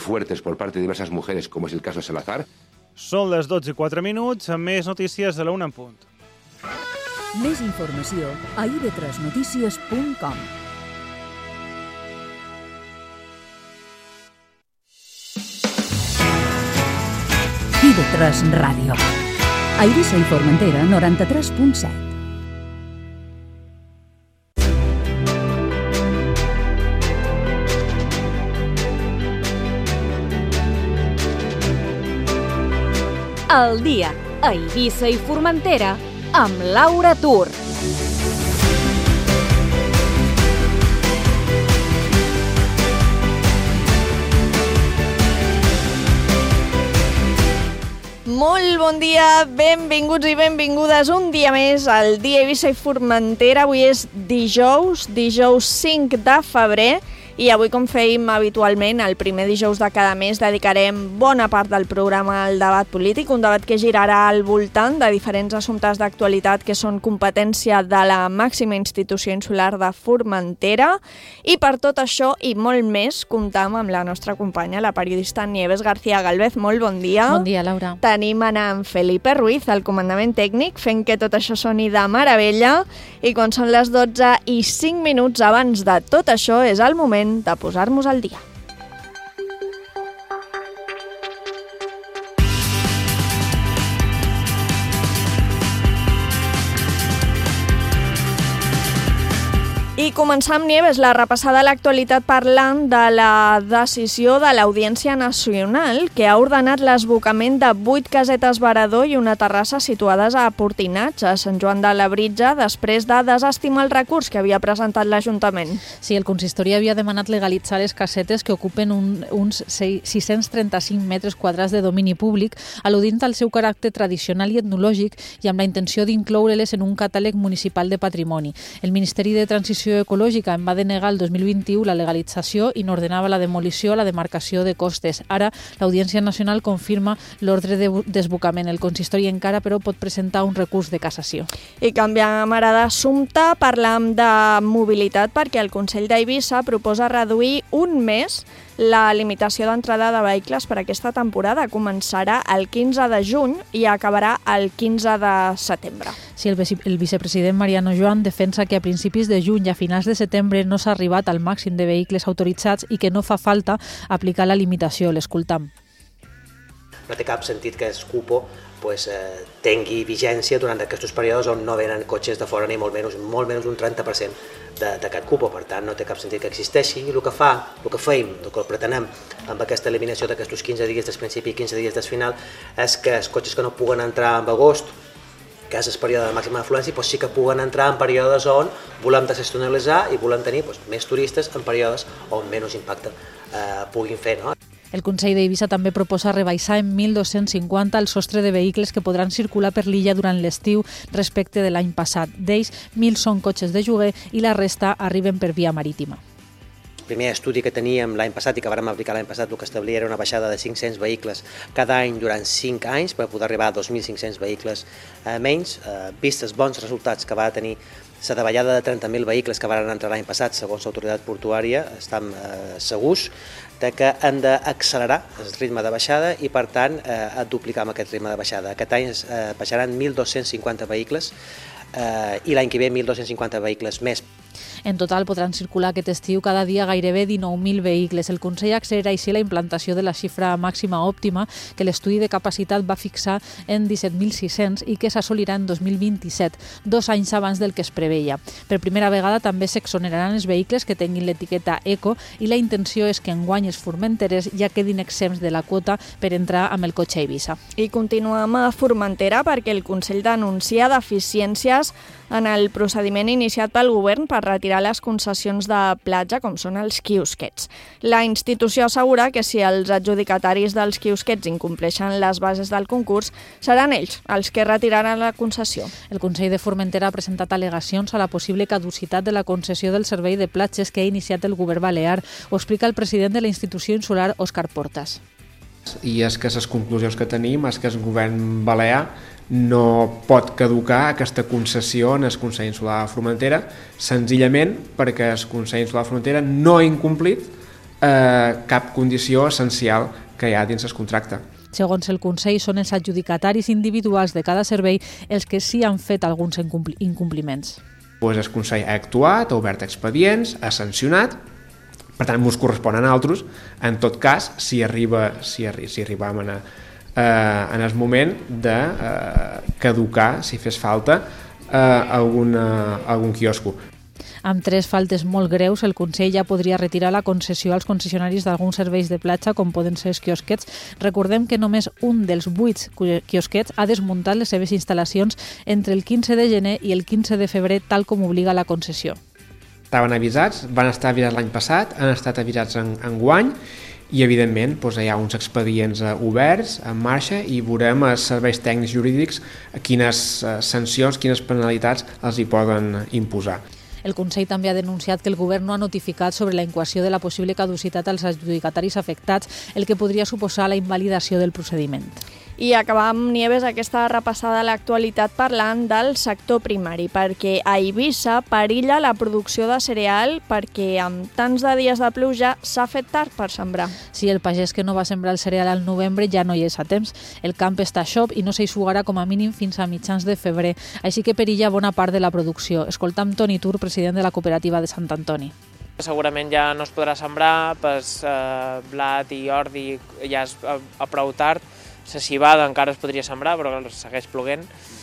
fuertes por parte de diversas mujeres, como es el caso de Salazar. Són les 12:04, amb més notícies de la 1 en punt. Més informació a ib3notícies.com. IB3 Ràdio. A Eivissa i Formentera, 93.7. El dia a Eivissa i Formentera amb Laura Tur. Molt bon dia, benvinguts i benvingudes un dia més al dia Eivissa i Formentera. Avui és dijous 5 de febrer. I avui, com fèiem habitualment, el primer dijous de cada mes dedicarem bona part del programa al debat polític, un debat que girarà al voltant de diferents assumptes d'actualitat que són competència de la màxima institució insular de Formentera. I per tot això i molt més, comptam amb la nostra companya, la periodista Nieves García Galvez. Molt bon dia. Bon dia, Laura. Tenim en Felipe Ruiz, al comandament tècnic, fent que tot això soni de meravella. I quan són les 12:05 abans de tot això, és el moment de posar-nos al dia. I començar amb Nieves, la repassada de l'actualitat parlant de la decisió de l'Audiència Nacional que ha ordenat l'esbocament de 8 casetes varador i una terrassa situades a Portinats, a Sant Joan de Labritja, després de desestimar el recurs que havia presentat l'Ajuntament. Sí, el consistori havia demanat legalitzar les casetes que ocupen uns 635 metres quadrats de domini públic, al·ludint al seu caràcter tradicional i etnològic i amb la intenció d'incloure-les en un catàleg municipal de patrimoni. El Ministeri de Transició Ecològica en va denegar el 2021 la legalització i n'ordenava la demolició a la demarcació de costes. Ara, l'Audiència Nacional confirma l'ordre de desbocament. El consistori encara, però, pot presentar un recurs de cassació. I canviant ara d'assumpte, parlam de mobilitat perquè el Consell d'Eivissa proposa reduir un mes la limitació d'entrada de vehicles per aquesta temporada. Començarà el 15 de juny i acabarà el 15 de setembre. Sí, el vicepresident Mariano Joan defensa que a principis de juny i a finals de setembre no s'ha arribat al màxim de vehicles autoritzats i que no fa falta aplicar la limitació. L'escoltam. No té cap sentit que el cupo tingui vigència durant aquests períodes on no venen cotxes de fora ni molt menys un 30% d'aquest cupo. Per tant, no té cap sentit que existeixi. I el que fèiem, el que pretenem amb aquesta eliminació d'aquests 15 dies del principi i 15 dies del final és que els cotxes que no puguen entrar en agost, que és el període de màxima afluència, sí que puguen entrar en períodes on volem desestacionalitzar i volem tenir més turistes en períodes on menys impacte puguin fer. No? El Consell d'Eivissa també proposa rebaixar en 1.250 el sostre de vehicles que podran circular per l'illa durant l'estiu respecte de l'any passat. D'ells, 1.000 són cotxes de lloguer i la resta arriben per via marítima. El primer estudi que teníem l'any passat i que vàrem aplicar l'any passat el que establia era una baixada de 500 vehicles cada any durant 5 anys per poder arribar a 2.500 vehicles menys. Vistes bons resultats que va tenir la davallada de 30.000 vehicles que van entrar l'any passat, segons l'autoritat portuària, estem segurs que hem d'accelerar el ritme de baixada i, per tant, duplicar amb aquest ritme de baixada. Aquest any baixaran 1.250 vehicles i l'any que ve 1.250 vehicles més. En total podran circular aquest estiu cada dia gairebé 19.000 vehicles. El Consell accelera així la implantació de la xifra màxima òptima que l'estudi de capacitat va fixar en 17.600 i que s'assolirà en 2027, 2 anys abans del que es preveia. Per primera vegada també s'exoneraran els vehicles que tinguin l'etiqueta Eco i la intenció és que enguany els formenteres ja quedin exempts de la quota per entrar amb el cotxe a Eivissa. I continuem a Formentera perquè el Consell denuncia deficiències en el procediment iniciat pel govern per retirar les concessions de platja, com són els quiosquets. La institució assegura que si els adjudicataris dels quiosquets incompleixen les bases del concurs, seran ells els que retiraran la concessió. El Consell de Formentera ha presentat al·legacions a la possible caducitat de la concessió del servei de platges que ha iniciat el govern balear. Ho explica el president de la institució insular, Òscar Portas. I és que les conclusions que tenim és que el govern balear no pot caducar aquesta concessió en el Consell Insular de Formentera, senzillament perquè el Consell Insular de Formentera no ha incomplit cap condició essencial que hi ha dins el contracte. Segons el Consell, són els adjudicataris individuals de cada servei els que sí han fet alguns incompliments. El Consell ha actuat, ha obert expedients, ha sancionat, per tant, ens correspon a nosaltres, en tot cas, si arribam en el moment de caducar, si fes falta, algun quiosco. Amb 3 faltes molt greus, el Consell ja podria retirar la concessió als concessionaris d'alguns serveis de platja, com poden ser els quiosquets. Recordem que només un dels 8 quiosquets ha desmuntat les seves instal·lacions entre el 15 de gener i el 15 de febrer, tal com obliga la concessió. Estaven avisats, van estar avisats l'any passat, han estat avisats enguany, i evidentment hi ha uns expedients oberts, en marxa, i veurem els serveis tècnics jurídics quines sancions, quines penalitats els hi poden imposar. El Consell també ha denunciat que el govern no ha notificat sobre la incoació de la possible caducitat als adjudicataris afectats, el que podria suposar la invalidació del procediment. I acabam, Nieves, aquesta repassada a l'actualitat parlant del sector primari, perquè a Eivissa perilla la producció de cereal perquè amb tants de dies de pluja s'ha fet tard per sembrar. Si el pagès que no va sembrar el cereal al novembre ja no hi és a temps. El camp està a xop i no s'eixugarà com a mínim fins a mitjans de febrer, així que perilla bona part de la producció. Escoltam Toni Tur, president de la cooperativa de Sant Antoni. Segurament ja no es podrà sembrar, blat i ordi ja és a prou tard. La civada encara es podria sembrar, però segueix ploguent.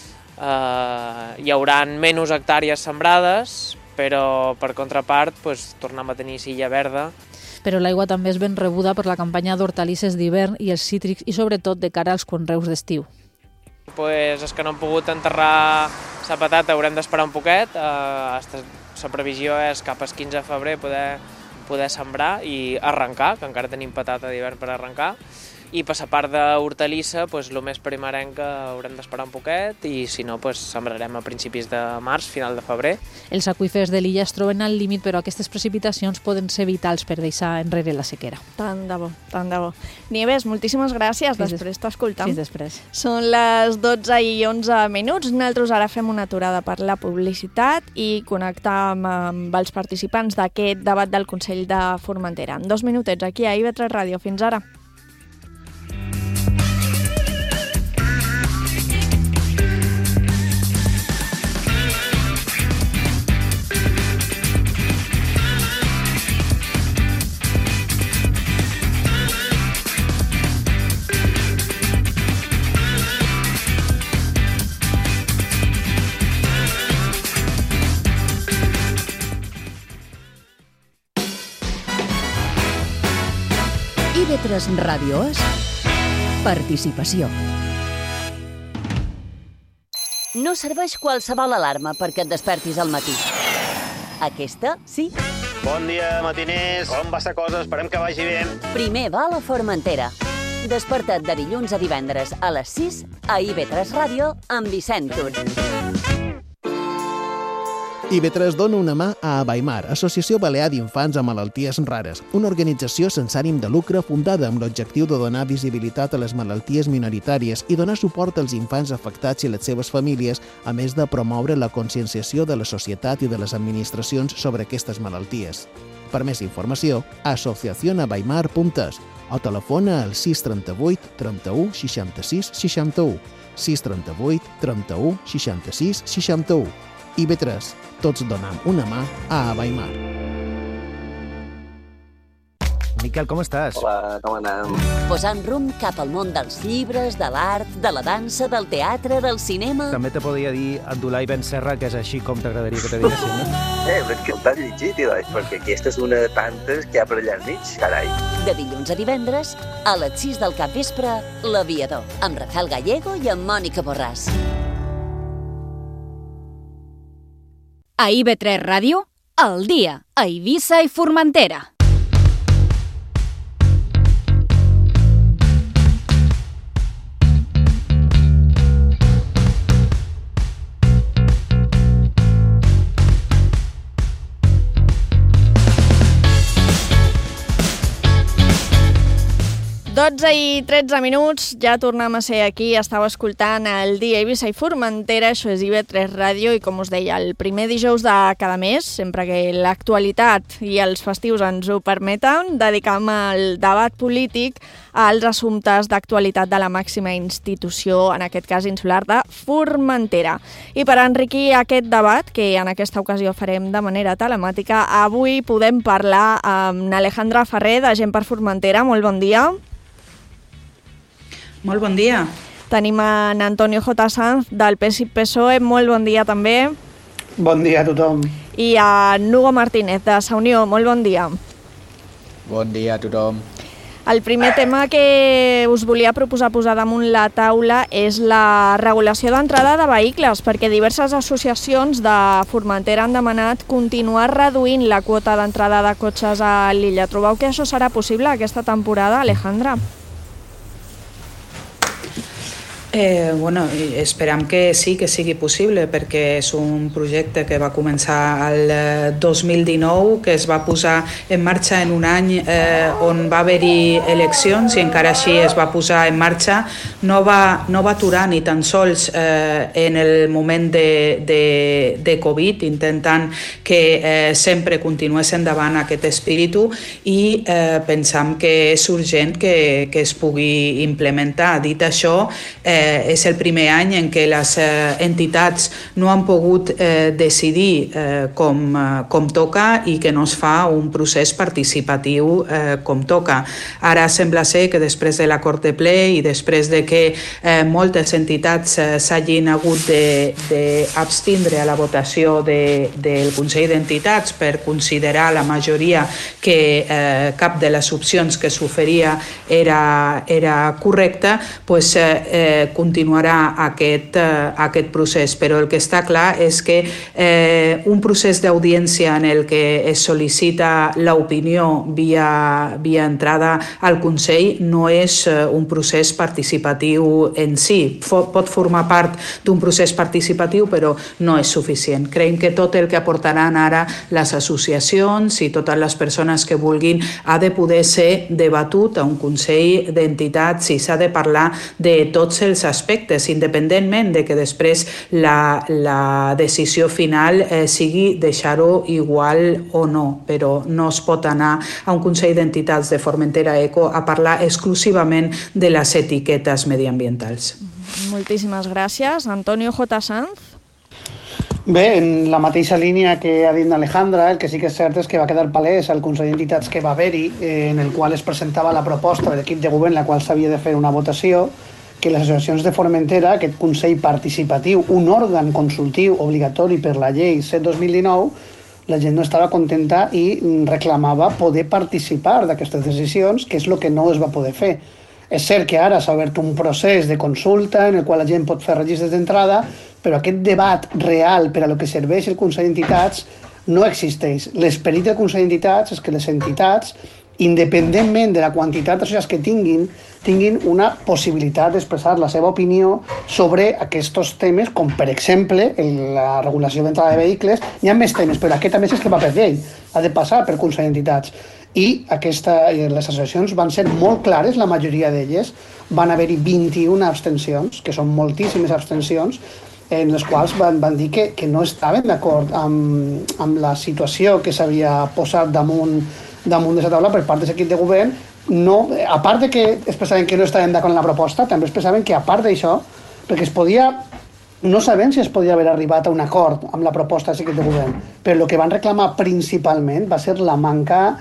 Hi haurà menys hectàrees sembrades, però per contrapart tornem a tenir silla verda. Però l'aigua també és ben rebuda per la campanya d'hortalisses d'hivern i els cítrics i sobretot de cara als conreus d'estiu. Els que no han pogut enterrar la patata haurem d'esperar un poquet. La previsió és cap al 15 de febrer poder sembrar i arrencar, que encara tenim patata d'hivern per arrencar. I per la part d'hortalissa, el més primerenc haurem d'esperar un poquet i si no, sembrarem a principis de març, final de febrer. Els aqüífers de l'illa es troben al límit, però aquestes precipitacions poden ser vitals per deixar enrere la sequera. Tant de bo, tant de bo. Nieves, moltíssimes gràcies. Després t'escoltam. Fins després. Són les 12:11 minuts. Nosaltres ara fem una aturada per la publicitat i connectam amb els participants d'aquest debat del Consell de Formentera. En 2 minutets aquí a IB3 Ràdio. Fins ara. IB3 Ràdio és participació. No serveix qualsevol alarma perquè et despertis al matí. Aquesta, sí. Bon dia, matiners. Com va la cosa? Esperem que vagi bé. Primer va a la Formentera. Desperta't de dilluns a divendres a les 6 a IB3 Ràdio amb Vicent Tur. IB3 dona una mà a Abaimar, Associació Balear d'Infants amb Malalties Rares, una organització sense ànim de lucre fundada amb l'objectiu de donar visibilitat a les malalties minoritàries i donar suport als infants afectats i les seves famílies, a més de promoure la conscienciació de la societat i de les administracions sobre aquestes malalties. Per més informació, asociacionabaimar.es o telefona al 638 31 66 61, 638 31 66 61. IB3, tots donam una mà a Abaimar. Miquel, com estàs? Hola, com anem? Posant rumb cap al món dels llibres, de l'art, de la dansa, del teatre, del cinema... També te podria dir Abdullah Ibn Serra, que és així com t'agradaria que te diguessin, no? Però és que el t'has llegit, perquè aquesta és una de tantes que hi ha per allà al mig, carai. De dilluns a divendres, a les 6 del capvespre, L'Aviador, amb Rafael Gallego i amb Mònica Borràs. A IB3 Ràdio, al dia, a Eivissa i Formentera. 12:13, ja tornem a ser aquí. Estàu escoltant el Dia a Eivissa i Formentera, això és IB3 Ràdio, i com us deia, el primer dijous de cada mes, sempre que l'actualitat i els festius ens ho permeten, dedicam el debat polític als assumptes d'actualitat de la màxima institució, en aquest cas insular de Formentera. I per enriquir aquest debat, que en aquesta ocasió farem de manera telemàtica, avui podem parlar amb Alejandra Ferrer, de Gent per Formentera. Molt bon dia. Molt bon dia. Tenim en Antonio J. Sanz, del PSI-PSOE. Molt bon dia també. Bon dia a tothom. I a Hugo Martínez, de Sa Unió. Molt bon dia. Bon dia a tothom. El primer tema que us volia proposar posar damunt la taula és la regulació d'entrada de vehicles, perquè diverses associacions de Formentera han demanat continuar reduint la quota d'entrada de cotxes a l'illa. Trobeu que això serà possible aquesta temporada, Alejandra? Bueno, esperam que sí, que sigui possible, perquè és un projecte que va començar el 2019, que es va posar en marxa en un any on va haver-hi eleccions, i encara així es va posar en marxa. No va aturar ni tan sols en el moment de Covid, intentant que sempre continués endavant aquest espíritu, i pensam que és urgent que es pugui implementar. Dit això, és el primer any en què les entitats no han pogut decidir com toca i que no es fa un procés participatiu com toca. Ara sembla ser que després de l'acord de ple i després de que moltes entitats s'hagin hagut d'abstindre a la votació del Consell d'Entitats per considerar la majoria que cap de les opcions que s'oferia era correcta, doncs continuarà aquest procés. Però el que està clar és que un procés d'audiència en el que es sol·licita l'opinió via entrada al Consell no és un procés participatiu en si. Pot formar part d'un procés participatiu, però no és suficient. Creiem que tot el que aportaran ara les associacions i totes les persones que vulguin ha de poder ser debatut a un Consell d'Entitats i s'ha de parlar de tots els aspectes, independentment de que després la decisió final sigui deixar-ho igual o no, però no es pot anar a un Consell d'Entitats de Formentera Eco a parlar exclusivament de les etiquetes mediambientals. Moltíssimes gràcies. Antonio J. Sanz. Bé, en la mateixa línia que ha dit Alejandra, el que sí que és cert és que va quedar palès al Consell d'Entitats que va haver-hi, en el qual es presentava la proposta de l'equip de govern, la qual s'havia de fer una votació, que les associacions de Formentera, aquest Consell Participatiu, un òrgan consultiu obligatori per la llei 7/2019, la gent no estava contenta i reclamava poder participar d'aquestes decisions, que és el que no es va poder fer. És cert que ara s'ha obert un procés de consulta en el qual la gent pot fer registres d'entrada, però aquest debat real per a lo que serveix el Consell d'Entitats no existeix. L'esperit del Consell d'Entitats és que les entitats, independentment de la quantitat d'associats que tinguin una possibilitat d'expressar la seva opinió sobre aquests temes, com per exemple la regulació d'entrada de vehicles. Hi ha més temes, però aquest a més és que va per llei, ha de passar per Consell d'Entitats. I les associacions van ser molt clares, la majoria d'elles. Van haver-hi 21 abstencions, que són moltíssimes abstencions, en les quals van dir que no estaven d'acord amb la situació que s'havia posat damunt de la taula per part de l'equip de govern. No, a part de que expressaven que no estaven d'acord amb la proposta, també expressaven que a part d'això, perquè no sabem si es podia haver arribat a un acord amb la proposta de l'equip de govern, però el que van reclamar principalment va ser la manca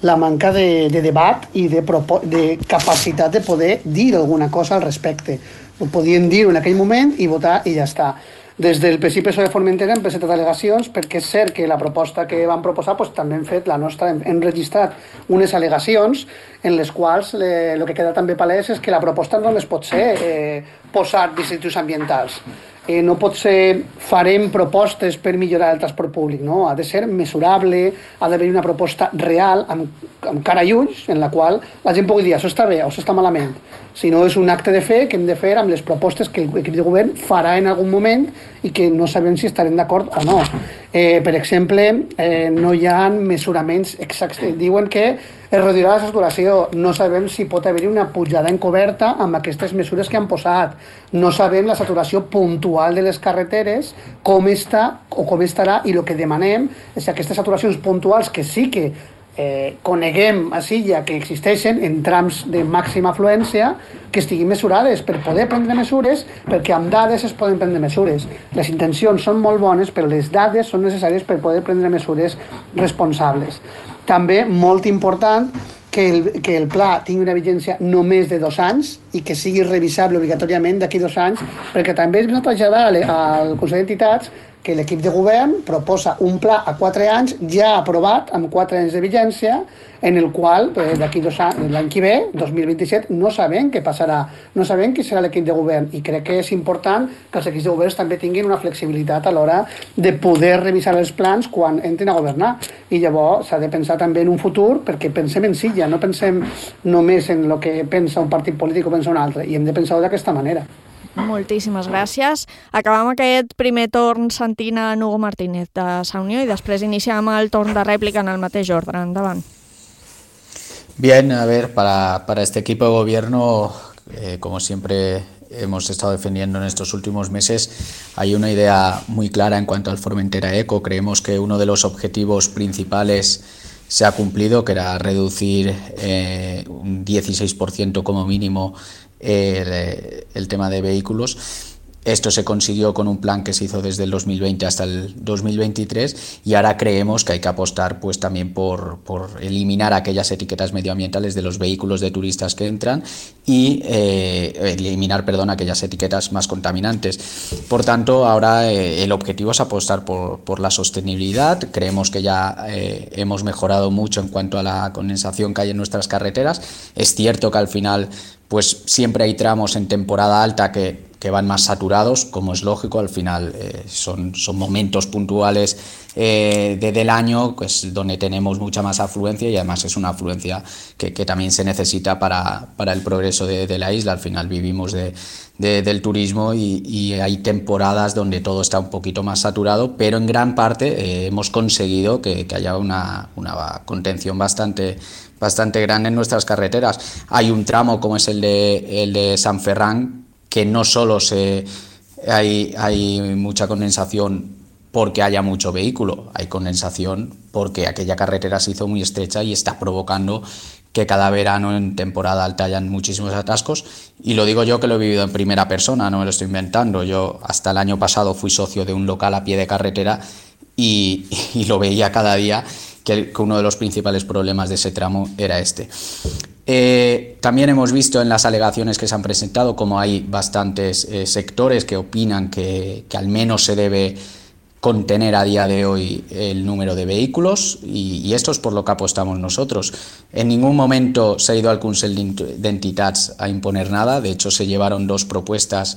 de debat i de capacitat de poder dir alguna cosa al respecte. Ho podien dir en aquell moment i votar i ja està. Des del PSI-PSOE de Formentera hem presentat al·legacions, perquè és cert que la proposta que van proposar també hem fet la nostra, hem registrat unes al·legacions en les quals el que queda també palès és que la proposta no només pot ser posar dispositius ambientals. No pot ser farem propostes per millorar el transport públic, no? Ha de ser mesurable, ha d'haver una proposta real, amb cara i ulls, en la qual la gent pugui dir això està bé o això està malament. Si no, és un acte de fe que hem de fer amb les propostes que l'equip de govern farà en algun moment i que no sabem si estarem d'acord o no. Per exemple, no hi ha mesuraments exactes. Diuen que Es reduirà la saturació. No sabem si pot haver-hi una pujada encoberta amb aquestes mesures que han posat. No sabem la saturació puntual de les carreteres, com està o com estarà, i el que demanem és que aquestes saturacions puntuals, que sí que coneguem a Silla que existeixen en trams de màxima afluència, que estiguin mesurades per poder prendre mesures, perquè amb dades es poden prendre mesures. Les intencions són molt bones, però les dades són necessàries per poder prendre mesures responsables. També, molt important, que el pla tingui una vigència només de 2 anys i que sigui revisable obligatòriament d'aquí 2 anys, perquè també és ben traslladar al Consell d'Entitats que l'equip de govern proposa un pla a 4 anys ja aprovat amb 4 anys de vigència, en el qual d'aquí 2 anys, l'any que ve, 2027, no sabem què passarà, no sabem qui serà l'equip de govern, i crec que és important que els equips de govern també tinguin una flexibilitat a l'hora de poder revisar els plans quan entren a governar, i llavors s'ha de pensar també en un futur, perquè pensem en Silla, no pensem només en el que pensa un partit polític o pensa un altre, i hem de pensar-ho d'aquesta manera. Moltíssimes gràcies. Acabam aquest primer torn sentint a Hugo Martínez de Sa Unió i després iniciem el torn de rèplica en el mateix ordre. Endavant. Bien, a ver, para este equipo de gobierno, como siempre hemos estado defendiendo en estos últimos meses, hay una idea muy clara en cuanto al Formentera Eco. Creemos que uno de los objetivos principales se ha cumplido, que era reducir un 16% como mínimo el tema de vehículos. Esto se consiguió con un plan que se hizo desde el 2020 hasta el 2023 y ahora creemos que hay que apostar pues también por eliminar aquellas etiquetas medioambientales de los vehículos de turistas que entran y eliminar, aquellas etiquetas más contaminantes. Por tanto, ahora el objetivo es apostar por la sostenibilidad. Creemos que ya hemos mejorado mucho en cuanto a la condensación que hay en nuestras carreteras. Es cierto que al final pues siempre hay tramos en temporada alta que van más saturados, como es lógico, al final son momentos puntuales del año pues, donde tenemos mucha más afluencia y además es una afluencia que también se necesita para el progreso de la isla. Al final vivimos del turismo y hay temporadas donde todo está un poquito más saturado, pero en gran parte hemos conseguido que haya una contención bastante grande en nuestras carreteras. Hay un tramo como es el de San Ferran, que no solo hay mucha condensación porque haya mucho vehículo, hay condensación porque aquella carretera se hizo muy estrecha y está provocando que cada verano en temporada alta hayan muchísimos atascos, y lo digo yo que lo he vivido en primera persona, no me lo estoy inventando. Yo hasta el año pasado fui socio de un local a pie de carretera y lo veía cada día que uno de los principales problemas de ese tramo era este. También hemos visto en las alegaciones que se han presentado como hay bastantes sectores que opinan que al menos se debe contener a día de hoy el número de vehículos y esto es por lo que apostamos nosotros. En ningún momento se ha ido al Consell d'Entitats a imponer nada, de hecho se llevaron 2 propuestas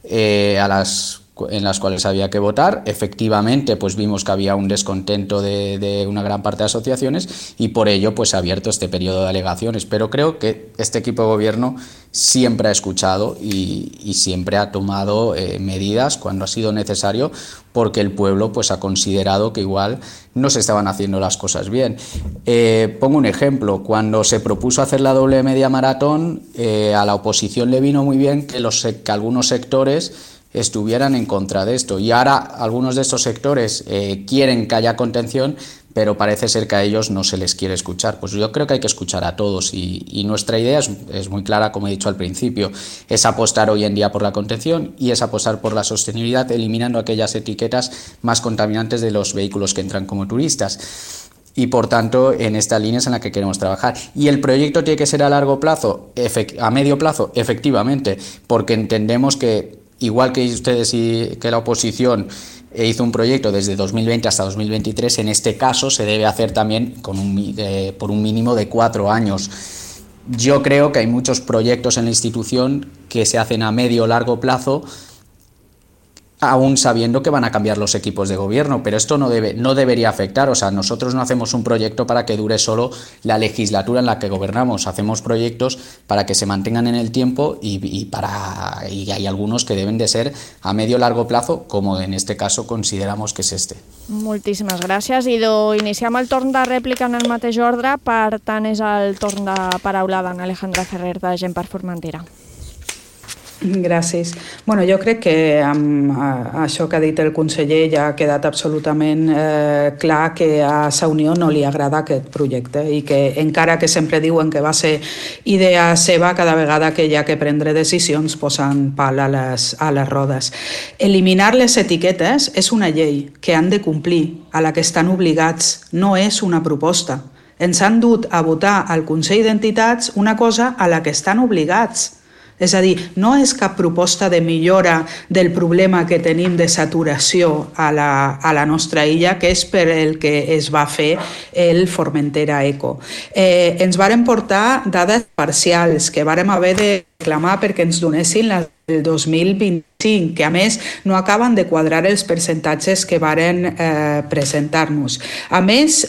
en las cuales había que votar. Efectivamente, pues vimos que había un descontento de una gran parte de asociaciones y por ello pues se ha abierto este periodo de alegaciones. Pero creo que este equipo de gobierno siempre ha escuchado y siempre ha tomado medidas cuando ha sido necesario, porque el pueblo pues ha considerado que igual no se estaban haciendo las cosas bien. Pongo un ejemplo: cuando se propuso hacer la doble media maratón, a la oposición le vino muy bien que algunos sectores estuvieran en contra de esto, y ahora algunos de estos sectores quieren que haya contención, pero parece ser que a ellos no se les quiere escuchar. Pues yo creo que hay que escuchar a todos y nuestra idea es muy clara, como he dicho al principio, es apostar hoy en día por la contención y es apostar por la sostenibilidad, eliminando aquellas etiquetas más contaminantes de los vehículos que entran como turistas. Y por tanto, en esta línea es en la que queremos trabajar. ¿Y el proyecto tiene que ser a largo plazo? A medio plazo, efectivamente, porque entendemos que igual que ustedes y que la oposición hizo un proyecto desde 2020 hasta 2023, en este caso se debe hacer también por un mínimo de 4 años. Yo creo que hay muchos proyectos en la institución que se hacen a medio o largo plazo aún sabiendo que van a cambiar los equipos de gobierno, pero esto no debería afectar. O sea, nosotros no hacemos un proyecto para que dure solo la legislatura en la que gobernamos, hacemos proyectos para que se mantengan en el tiempo y hay algunos que deben de ser a medio largo plazo, como en este caso consideramos que es este. Moltíssimes gràcies. Idò, iniciem el torn de rèplica en el mateix ordre, per tant és el torn de paraula d'en Alejandra Ferrer de Gent per Formentera. Gràcies. Bueno, jo crec que amb això que ha dit el conseller ja ha quedat absolutament clar que a Sa Unió no li agrada aquest projecte i que encara que sempre diuen que va ser idea seva, cada vegada que hi ha que prendre decisions posen pal a les rodes. Eliminar les etiquetes és una llei que han de complir, a la que estan obligats, no és una proposta. Ens han dut a votar al Consell d'Entitats una cosa a la que estan obligats. És a dir, no és cap proposta de millora del problema que tenim de saturació a la nostra illa, que és per el que es va fer el Formentera Eco. Ens varen portar dades parcials que vàrem haver de reclamar perquè ens donessin les del 2025, que a més no acaben de quadrar els percentatges que varen presentar-nos. A més,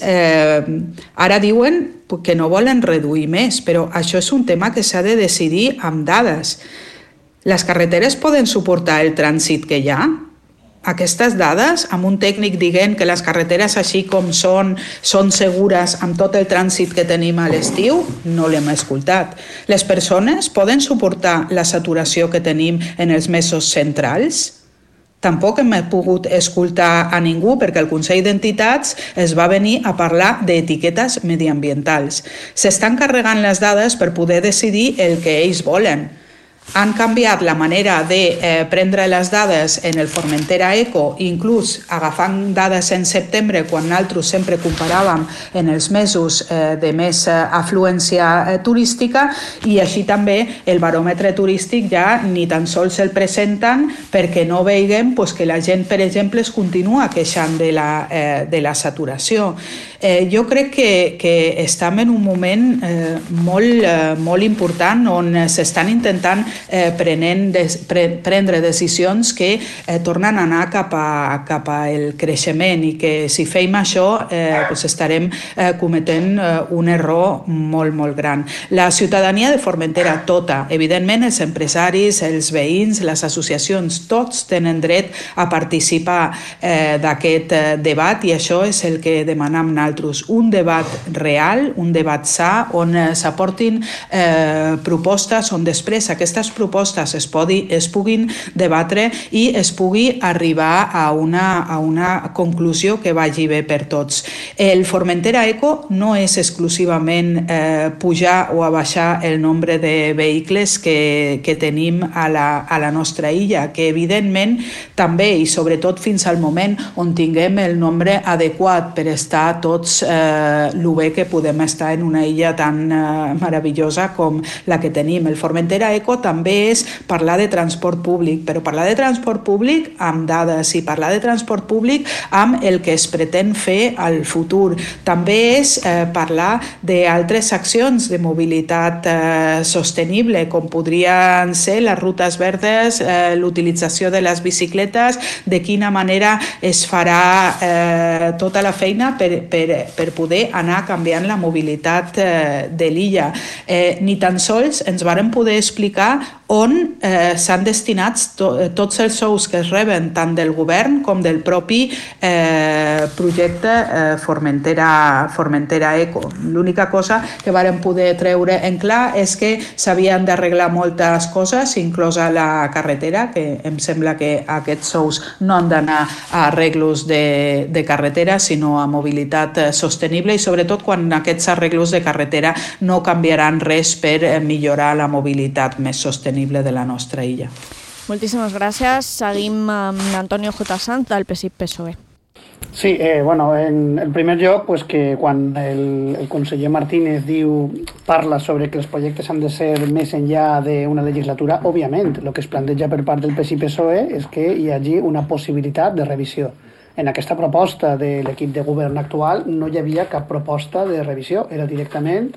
ara diuen que no volen reduir més, però això és un tema que s'ha de decidir amb dades. Les carreteres poden suportar el trànsit que hi ha? Aquestes dades, amb un tècnic dient que les carreteres així com són segures amb tot el trànsit que tenim a l'estiu, no l'hem escoltat. Les persones poden suportar la saturació que tenim en els mesos centrals? Tampoc hem pogut escoltar a ningú perquè el Consell d'Entitats es va venir a parlar d'etiquetes mediambientals. S'estan carregant les dades per poder decidir el que ells volen. Han canviat la manera de prendre les dades en el Formentera Eco, inclús agafant dades en setembre, quan nosaltres sempre comparàvem en els mesos de més afluència turística, i així també el baròmetre turístic ja ni tan sols el presenten perquè no veiem que la gent, per exemple, es continua queixant de la saturació. Jo crec que estem en un moment molt important on s'estan intentant prendre decisions que tornen a anar cap al creixement i que si feim això estarem cometent un error molt, molt gran. La ciutadania de Formentera tota, evidentment els empresaris, els veïns, les associacions, tots tenen dret a participar d'aquest debat i això és el que demanem nosaltres. Un debat real, un debat sa, on s'aportin propostes, on després aquestes propostes es puguin debatre i es pugui arribar a una conclusió que vagi bé per tots. El Formentera Eco no és exclusivament pujar o abaixar el nombre de vehicles que tenim a la nostra illa, que evidentment també i sobretot fins al moment on tinguem el nombre adequat per estar tots el bé que podem estar en una illa tan meravellosa com la que tenim. El Formentera Eco també és parlar de transport públic, però parlar de transport públic amb dades i parlar de transport públic amb el que es pretén fer al futur. També és parlar d'altres accions de mobilitat sostenible, com podrien ser les rutes verdes, l'utilització de les bicicletes, de quina manera es farà tota la feina per poder anar canviant la mobilitat de l'illa. Ni tan sols ens varen poder explicar on s'han destinat tots els sous que es reben tant del govern com del propi projecte Formentera Eco. L'única cosa que vàrem poder treure en clar és que s'havien d'arreglar moltes coses, inclosa la carretera, que em sembla que aquests sous no han d'anar a arreglos de carretera, sinó a mobilitat sostenible i sobretot quan aquests arreglos de carretera no canviaran res per millorar la mobilitat més sostenible de la nostra illa. Moltíssimes gràcies. Seguim amb Antonio J. Sanz del PSIC-PSOE. Sí, en primer lloc, que quan el conseller Martínez parla sobre que els projectes han de ser més enllà d'una legislatura, òbviament, el que es planteja per part del PSIC-PSOE és que hi hagi una possibilitat de revisió. En aquesta proposta de l'equip de govern actual no hi havia cap proposta de revisió, era directament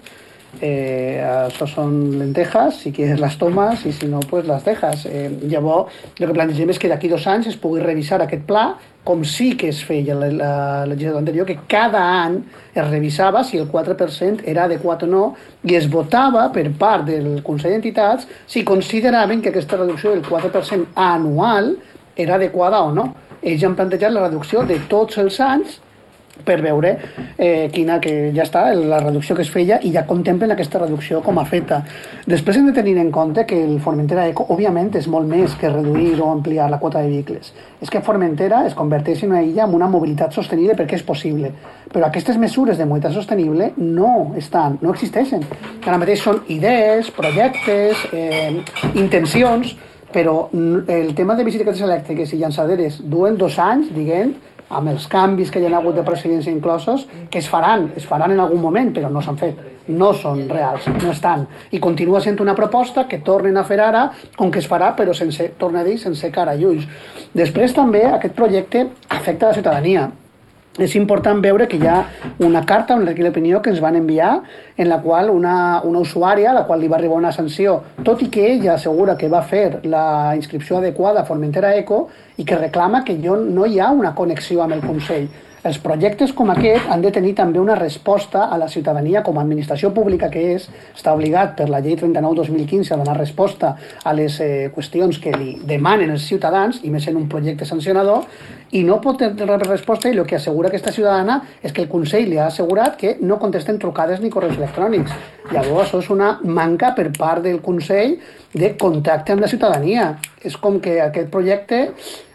Això són lentejas, si quieres las tomas i si no, pues las dejas. Llavors, el que plantegem és que d'aquí 2 anys es pugui revisar aquest pla, com sí que es feia la legislatura anterior, que cada any es revisava si el 4% era adequat o no i es votava per part del Consell d'Entitats si consideraven que aquesta reducció del 4% anual era adequada o no. Ells han plantejat la reducció de tots els anys per veure quina, que ja està, la reducció que es feia, i ja contemplen aquesta reducció com a feta. Després hem de tenir en compte que el Formentera Eco, òbviament, és molt més que reduir o ampliar la quota de vehicles. És que Formentera es converteix en una illa amb una mobilitat sostenible perquè és possible. Però aquestes mesures de mobilitat sostenible no existeixen. Ara mateix són idees, projectes, intencions, però el tema de bicicletes elèctriques i llançaderes duen 2 anys, diguem, amb els canvis que hi ha hagut de presidència inclosos, que es faran en algun moment, però no s'han fet, no són reals, no estan. I continua sent una proposta que tornen a fer ara, com que es farà, però sense, torna a dir, sense cara i ulls. Després també aquest projecte afecta la ciutadania. És important veure que hi ha una carta, un requisit d'opinió que ens van enviar, en la qual una usuària, a la qual li va arribar una sanció, tot i que ella assegura que va fer la inscripció adequada a Formentera Eco i que reclama que no hi ha una connexió amb el Consell. Els projectes com aquest han de tenir també una resposta a la ciutadania com a administració pública que està obligat per la llei 39/2015 a donar resposta a les qüestions que li demanen els ciutadans, i més en un projecte sancionador, i no pot tenir resposta, i el que assegura aquesta ciutadana és que el Consell li ha assegurat que no contesten trucades ni correus electrònics. Llavors això és una manca per part del Consell de contacte amb la ciutadania. És com que aquest projecte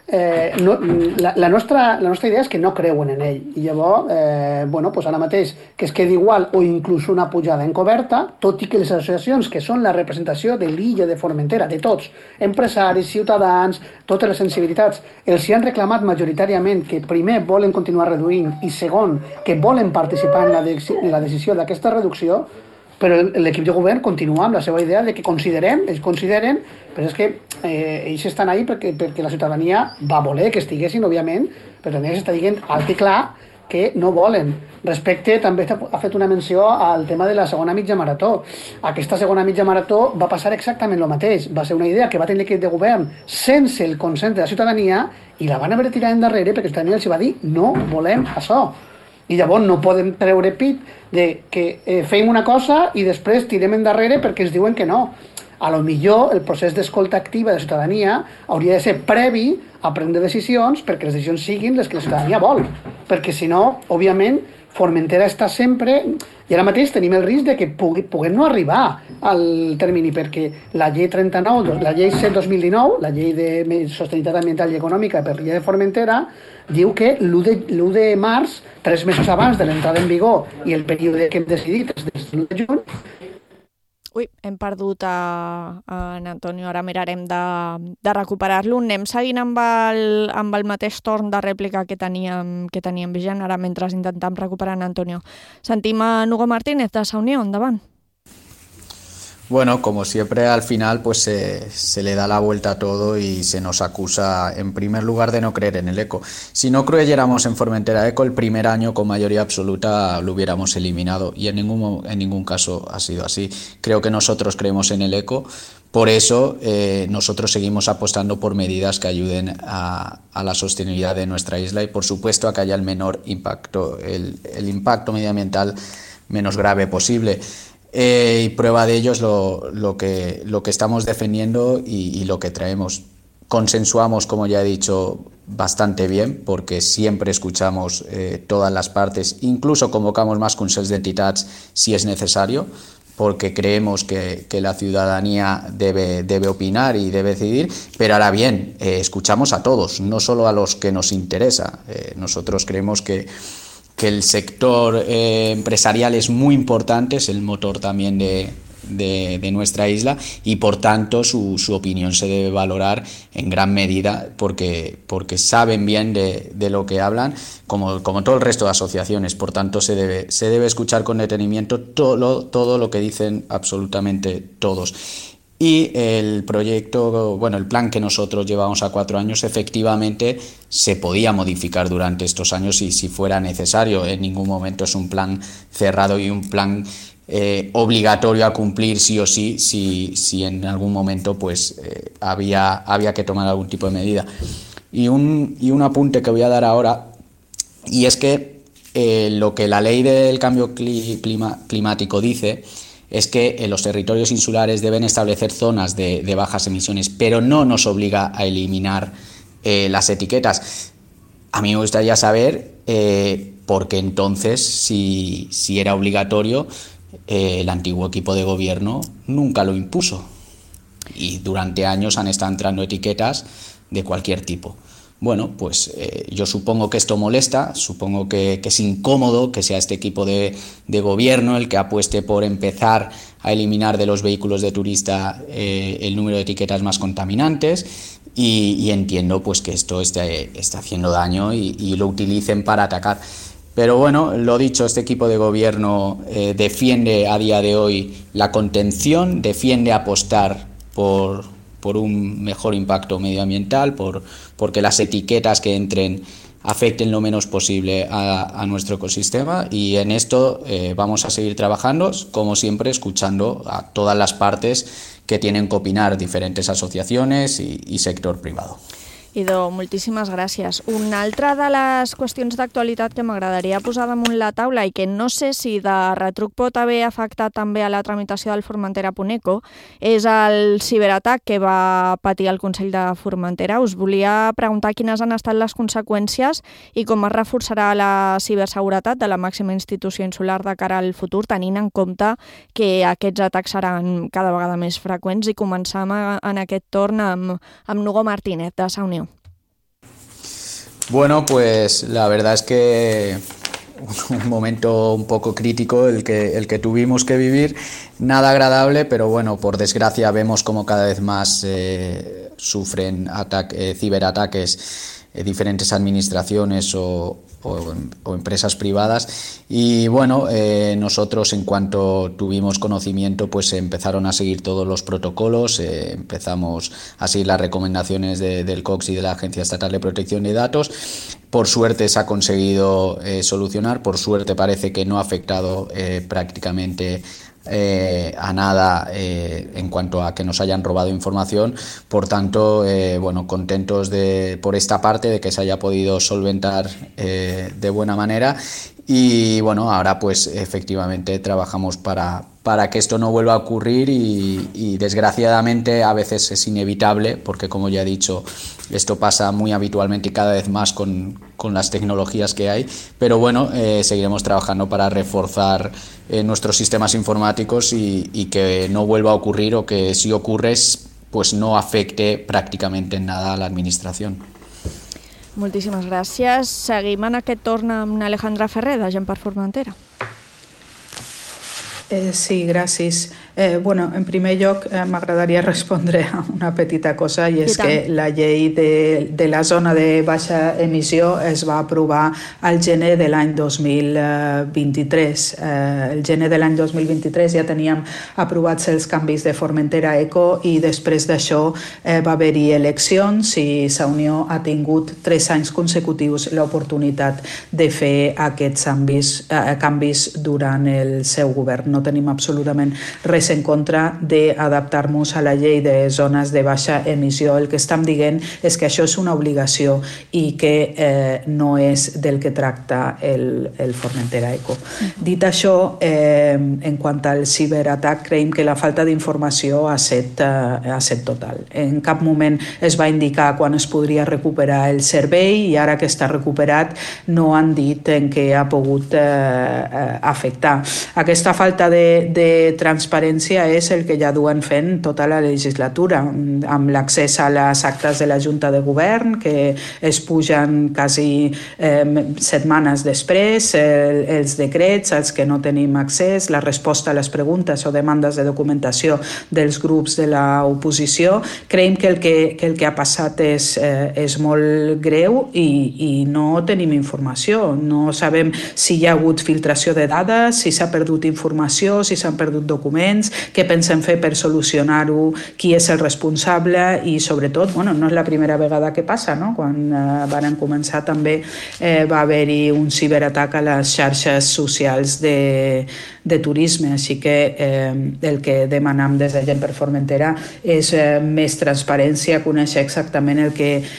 la nostra idea és que no creuen en ell, i llavors ara mateix que es quedi igual o inclús una pujada encoberta, tot i que les associacions que són la representació de l'illa de Formentera, de tots, empresaris, ciutadans, totes les sensibilitats, els hi han reclamat majoritàriament que primer volen continuar reduint i segon que volen participar en la decisió d'aquesta reducció, però l'equip de govern continua amb la seva idea de que ells consideren, però és que ells estan ahí perquè la ciutadania va voler que estiguessin, òbviament, però també s'està dient alt i clar que no volen. Respecte, també ha fet una menció al tema de la segona mitja marató. Aquesta segona mitja marató va passar exactament el mateix. Va ser una idea que va tenir l'equip de govern sense el consens de la ciutadania i la van haver de tirar endarrere perquè la ciutadania els va dir no volem això. I llavors no podem treure pit de que feim una cosa i després tirem endarrere perquè ens diuen que no. A lo millor el procés d'escolta activa de la ciutadania hauria de ser previ a prendre decisions perquè les decisions siguin les que la ciutadania vol. Perquè si no, òbviament, Formentera està sempre... I ara mateix tenim el risc de que puguem no arribar al termini, perquè la llei 39, la llei 7/2019, la llei de sostenibilitat ambiental i econòmica per l'illa de Formentera, diu que l'1 de març, 3 mesos abans de l'entrada en vigor i el període que hem decidit és des de l'1 de juny. Ui, hem perdut en Antonio, ara mirarem de recuperar-lo. Anem seguint amb el mateix torn de rèplica que teníem vigent, ara mentre intentem recuperar en Antonio. Sentim a Hugo Martínez de Sa Unió, endavant. Bueno, como siempre al final pues se le da la vuelta a todo y se nos acusa en primer lugar de no creer en el eco. Si no creyéramos en Formentera Eco, el primer año con mayoría absoluta lo hubiéramos eliminado y en ningún caso ha sido así. Creo que nosotros creemos en el eco, por eso nosotros seguimos apostando por medidas que ayuden a la sostenibilidad de nuestra isla y por supuesto a que haya el menor impacto, el impacto medioambiental menos grave posible. Y prueba de ello es lo que estamos defendiendo y lo que traemos. Consensuamos, como ya he dicho, bastante bien, porque siempre escuchamos todas las partes, incluso convocamos más consejos de entitats si es necesario, porque creemos que la ciudadanía debe opinar y debe decidir, pero ahora bien, escuchamos a todos, no solo a los que nos interesa. Nosotros creemos que el sector empresarial es muy importante, es el motor también de nuestra isla y por tanto su opinión se debe valorar en gran medida porque saben bien de lo que hablan, como todo el resto de asociaciones. Por tanto se debe escuchar con detenimiento todo lo que dicen absolutamente todos. Y el proyecto, el plan que nosotros llevamos a 4 años, efectivamente se podía modificar durante estos años si fuera necesario. En ningún momento es un plan cerrado y un plan obligatorio a cumplir sí o sí si en algún momento pues había que tomar algún tipo de medida. Y un apunte que voy a dar ahora, y es que lo que la ley del cambio climático dice es que los territorios insulares deben establecer zonas de bajas emisiones, pero no nos obliga a eliminar las etiquetas. A mí me gustaría saber por qué entonces, si era obligatorio, el antiguo equipo de gobierno nunca lo impuso. Y durante años han estado entrando etiquetas de cualquier tipo. Bueno, pues yo supongo que esto molesta, supongo que es incómodo que sea este equipo de gobierno el que apueste por empezar a eliminar de los vehículos de turista el número de etiquetas más contaminantes y entiendo pues que esto esté haciendo daño y lo utilicen para atacar. Pero bueno, lo dicho, este equipo de gobierno defiende a día de hoy la contención, defiende apostar por un mejor impacto medioambiental, porque las etiquetas que entren afecten lo menos posible a nuestro ecosistema, y en esto vamos a seguir trabajando, como siempre, escuchando a todas las partes que tienen que opinar, diferentes asociaciones i sector privado. Idò, moltíssimes gràcies. Una altra de les qüestions d'actualitat que m'agradaria posar damunt la taula i que no sé si de retruc pot haver afectat també a la tramitació del Formentera.eco és el ciberatac que va patir el Consell de Formentera. Us volia preguntar quines han estat les conseqüències i com es reforçarà la ciberseguretat de la màxima institució insular de cara al futur, tenint en compte que aquests atacs seran cada vegada més freqüents. I començam en aquest torn amb Nugo Martínez, de Sa Unió. Bueno, pues la verdad es que un momento un poco crítico el que tuvimos que vivir, nada agradable, pero bueno, por desgracia vemos como cada vez más sufren ciberataques diferentes administraciones o empresas privadas, y bueno, nosotros en cuanto tuvimos conocimiento pues empezaron a seguir todos los protocolos, empezamos a seguir las recomendaciones del COX y de la Agencia Estatal de Protección de Datos. Por suerte se ha conseguido solucionar, por suerte parece que no ha afectado prácticamente a nada en cuanto a que nos hayan robado información. Por tanto, bueno, contentos por esta parte de que se haya podido solventar de buena manera, y bueno, ahora pues efectivamente trabajamos para que esto no vuelva a ocurrir y desgraciadamente a veces es inevitable, porque como ya he dicho, esto pasa muy habitualmente y cada vez más con las tecnologías que hay, pero bueno, seguiremos trabajando para reforzar nuestros sistemas informáticos y que no vuelva a ocurrir, o que si ocurre pues no afecte prácticamente en nada a la administración. Moltíssimes gràcies. Seguim en aquest torn amb Alejandra Ferrer, de Gent per Formentera. Sí, gràcies. Bueno, en primer lloc m'agradaria respondre a una petita cosa, i és que la llei de la zona de baixa emissió es va aprovar al gener de l'any 2023. El gener de l'any 2023 ja teníem aprovats els canvis de Formentera.eco i després d'això va haver-hi eleccions i Sa Unió ha tingut 3 anys consecutius l'oportunitat de fer aquests canvis durant el seu govern. No tenim absolutament res en contra d'adaptar-nos a la llei de zones de baixa emissió. El que estem dient és que això és una obligació i que no és del que tracta el Formentera.eco. Dit això, en quant al ciberatac, creiem que la falta d'informació ha estat total. En cap moment es va indicar quan es podria recuperar el servei, i ara que està recuperat no han dit en què ha pogut afectar. Aquesta falta de transparència és el que ja duen fent tota la legislatura, amb l'accés a les actes de la Junta de Govern, que es pugen quasi setmanes després, els decrets als que no tenim accés, la resposta a les preguntes o demandes de documentació dels grups de l'oposició. Creiem que el que ha passat és molt greu i no tenim informació. No sabem si hi ha hagut filtració de dades, si s'ha perdut informació, si s'han perdut documents, què pensen fer per solucionar-ho, qui és el responsable, i sobretot, no és la primera vegada que passa, no? Quan van començar també va haver-hi un ciberatac a les xarxes socials de turisme. Així que el que demanam des de Gent per Formentera és més transparència, conèixer exactament el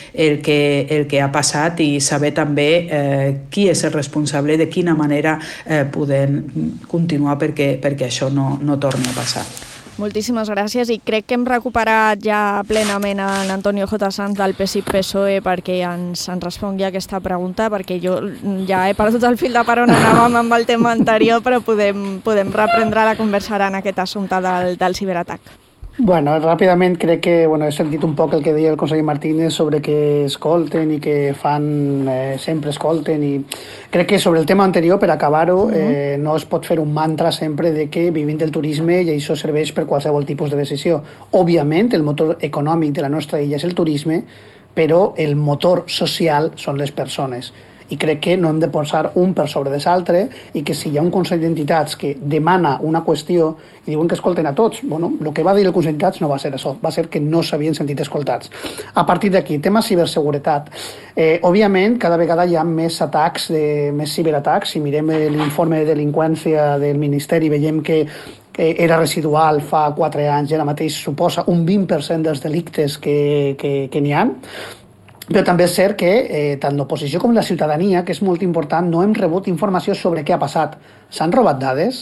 que ha passat i saber també qui és el responsable i de quina manera podem continuar perquè això no torni a passar. Moltíssimes gràcies i crec que hem recuperat ja plenament en Antonio J. Sanz del PSIC-PSOE perquè ens respongui aquesta pregunta, perquè jo ja he perdut el fil de per on anàvem amb el tema anterior, però podem reprendre la conversa ara en aquest assumpte del ciberatac. Bueno, ràpidament crec que he sentit un poc el que deia el conseller Martínez sobre que escolten i que fan, sempre escolten, i crec que sobre el tema anterior, per acabar-ho, no es pot fer un mantra sempre de que vivim del turisme i això serveix per qualsevol tipus de decisió. Òbviament, el motor econòmic de la nostra illa és el turisme, però el motor social són les persones. I crec que no hem de posar un per sobre de l'altre i que si hi ha un Consell d'Entitats que demana una qüestió i diuen que escolten a tots, el que va dir el Consell d'Entitats no va ser això, va ser que no s'havien sentit escoltats. A partir d'aquí, tema ciberseguretat. Òbviament, cada vegada hi ha més atacs, més ciberatacs. Si mirem l'informe de delinqüència del Ministeri, veiem que era residual fa 4 anys i ara mateix suposa un 20% dels delictes que n'hi ha. Però també és cert que tant l'oposició com la ciutadania, que és molt important, no hem rebut informació sobre què ha passat. S'han robat dades?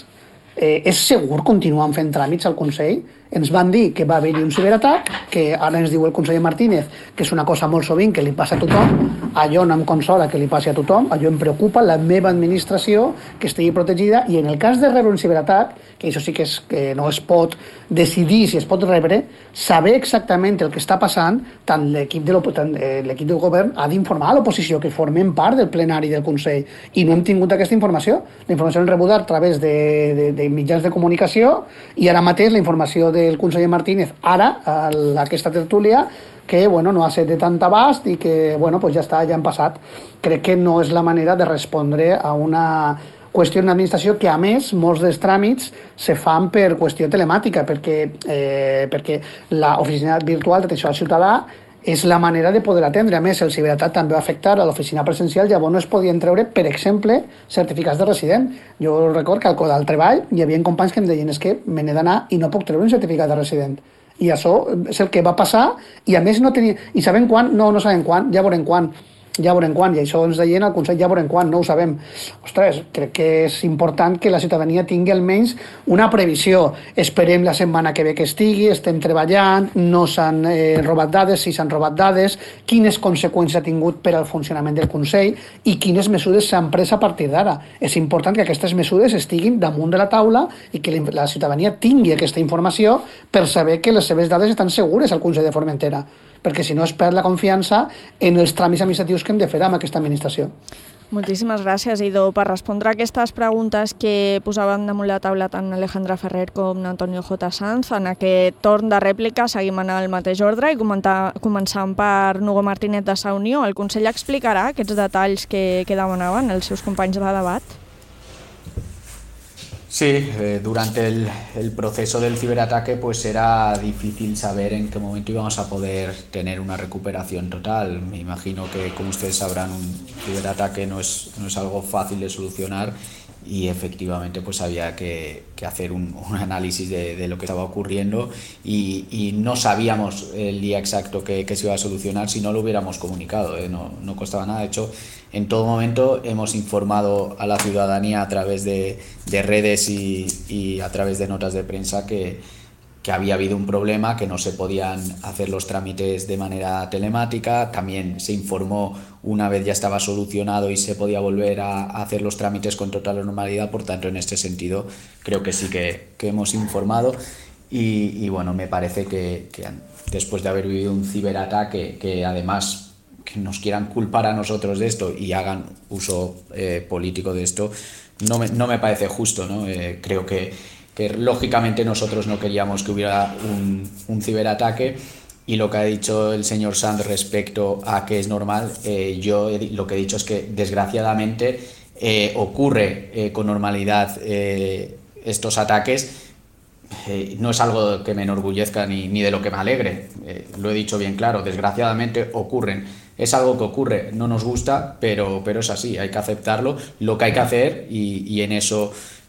És segur continuar fent tràmits al Consell? Ens van dir que va haver-hi un ciberatac, que ara ens diu el conseller Martínez que és una cosa molt sovint que li passa a tothom. Allò no em consola que li passi a tothom, allò em preocupa, la meva administració que estigui protegida, i en el cas de rebre un ciberatac, que això sí que no es pot decidir si es pot rebre, saber exactament el que està passant, tant l'equip del govern ha d'informar a l'oposició, que formem part del plenari del Consell, i no hem tingut aquesta informació. La informació l'hem rebuda a través de mitjans de comunicació, i ara mateix la informació del conseller Martínez, ara, a aquesta tertúlia, que no ha set de tant abast i que ja està, ja han passat. Crec que no és la manera de respondre a una qüestió d'una administració que, a més, molts dels tràmits se fan per qüestió telemàtica, perquè l'oficina virtual d'atenció al ciutadà és la manera de poder atendre. A més, el ciberatac també va afectar a l'oficina presencial, llavors no es podien treure, per exemple, certificats de resident. Jo recordo que al Codi del Treball hi havia companys que em deien que me n'he d'anar i no puc treure un certificat de resident. I això és el que va passar, i a més no tenia... I sabem quan? No sabem quan, ja veurem quan. I això ens deien al Consell, ja veurem quan, no ho sabem. Ostres, crec que és important que la ciutadania tingui almenys una previsió. Esperem la setmana que ve que estigui, estem treballant, no s'han robat dades, si s'han robat dades, quines conseqüències ha tingut per al funcionament del Consell i quines mesures s'han pres a partir d'ara. És important que aquestes mesures estiguin damunt de la taula i que la ciutadania tingui aquesta informació per saber que les seves dades estan segures al Consell de Formentera, perquè si no es perd la confiança en els tràmits administratius que hem de fer amb aquesta administració. Moltíssimes gràcies, Ido. Per respondre a aquestes preguntes que posaven damunt la taula tant Alejandra Ferrer com Antonio J. Sanz, en aquest torn de rèplica seguim en el mateix ordre i començant per Nugo Martínez de Sa Unió. El Consell explicarà aquests detalls que demanaven els seus companys de debat? Sí, durante el proceso del ciberataque pues era difícil saber en qué momento íbamos a poder tener una recuperación total. Me imagino que, como ustedes sabrán, un ciberataque no es algo fácil de solucionar y efectivamente pues había que hacer un análisis de lo que estaba ocurriendo y no sabíamos el día exacto que se iba a solucionar si no lo hubiéramos comunicado, no costaba nada. De hecho, en todo momento hemos informado a la ciudadanía a través de redes y a través de notas de prensa que había habido un problema, que no se podían hacer los trámites de manera telemática. También se informó una vez ya estaba solucionado y se podía volver a hacer los trámites con total normalidad. Por tanto, en este sentido, creo que sí que hemos informado y bueno, me parece que después de haber vivido un ciberataque, que además que nos quieran culpar a nosotros de esto y hagan uso político de esto, no me parece justo, ¿no? Creo que lógicamente nosotros no queríamos que hubiera un ciberataque, y lo que ha dicho el señor Sanz respecto a que es normal, yo lo que he dicho es que desgraciadamente ocurre con normalidad estos ataques. No es algo que me enorgullezca ni de lo que me alegre, lo he dicho bien claro, desgraciadamente ocurren. Es algo que ocurre, no nos gusta, pero es así, hay que aceptarlo, lo que hay que hacer y en eso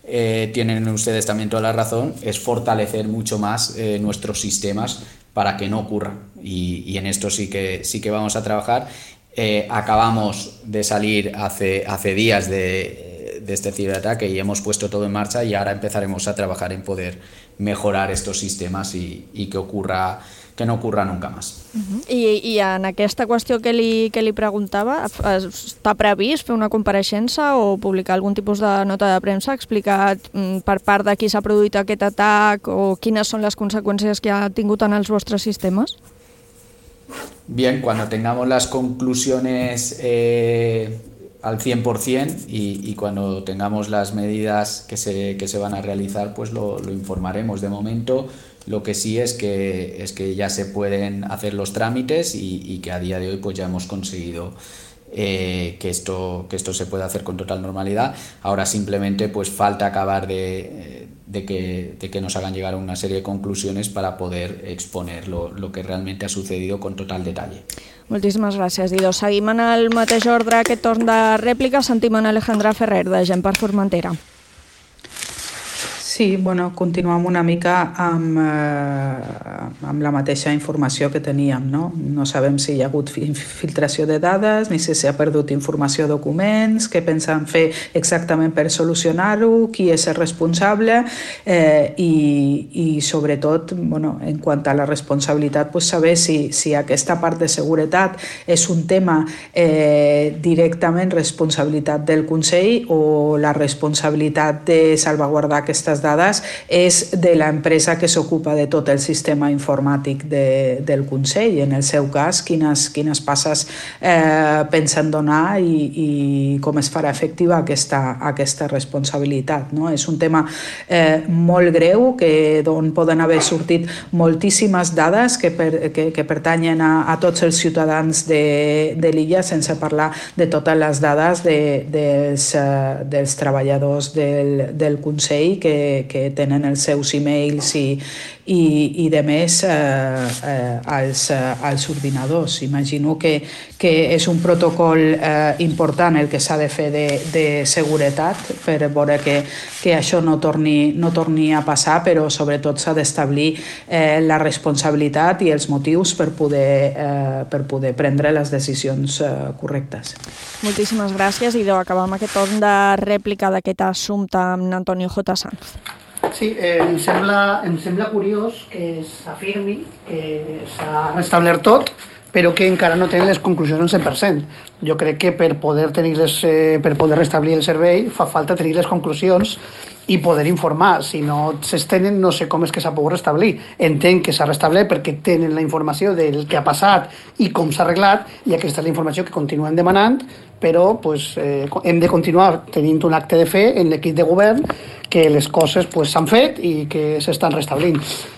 tienen ustedes también toda la razón, es fortalecer mucho más nuestros sistemas para que no ocurra. Y en esto sí que vamos a trabajar. Acabamos de salir hace días de este ciberataque y hemos puesto todo en marcha, y ahora empezaremos a trabajar en poder mejorar estos sistemes i que no ocurra nunca més. I en aquesta qüestió que li preguntava, està previst fer una compareixença o publicar algun tipus de nota de premsa explicat per part de qui s'ha produït aquest atac o quines són les conseqüències que ha tingut en els vostres sistemes? Bien, cuando tengamos las conclusiones al 100% y cuando tengamos las medidas que se van a realizar, pues lo informaremos. De momento, lo que sí es que ya se pueden hacer los trámites y que a día de hoy pues ya hemos conseguido que esto se pueda hacer con total normalidad. Ahora simplemente pues falta acabar de que nos hagan llegar a una serie de conclusiones para poder exponer lo que realmente ha sucedido con total detalle. Moltíssimes gràcies, Dido. Seguim en el mateix ordre aquest torn de rèplica. Sentim en Alejandra Ferrer, de Gent per Formentera. Sí, bueno, continuem una mica amb la mateixa informació que teníem, no? No sabem si hi ha hagut filtració de dades, ni si s'ha perdut informació o documents, què pensen fer exactament per solucionar-ho, qui és el responsable i sobretot, bueno, en quant a la responsabilitat, pues saber si aquesta part de seguretat és un tema directament responsabilitat del Consell o la responsabilitat de salvaguardar aquestes dades és de l'empresa que s'ocupa de tot el sistema informàtic del Consell. En el seu cas, quines passes pensen donar i com es farà efectiva aquesta responsabilitat. No? És un tema molt greu d'on poden haver sortit moltíssimes dades que pertanyen a tots els ciutadans de l'illa, sense parlar de totes les dades dels treballadors del Consell que tenen els seus e-mails i de més als ordinadors. Imagino que és un protocol important el que s'ha de fer de seguretat per veure que això no torni a passar, però sobretot s'ha d'establir la responsabilitat i els motius per poder prendre les decisions correctes. Moltíssimes gràcies, Ido. Acabem aquest torn de rèplica d'aquest assumpte amb Antonio J. Sanz. Sí, em sembla curiós que s'afirmi que s'ha restablert tot, però que encara no tenen les conclusions al 100%. Jo crec que per poder restablir el servei fa falta tenir les conclusions i poder informar. Si no s'estenen, no sé com és que s'ha pogut restablir. Entenc que s'ha restablert perquè tenen la informació del que ha passat i com s'ha arreglat, i aquesta és la informació que continuem demanant, però hem de continuar tenint un acte de fe en l'equip de govern que les coses s'han fet i que s'estan restablint.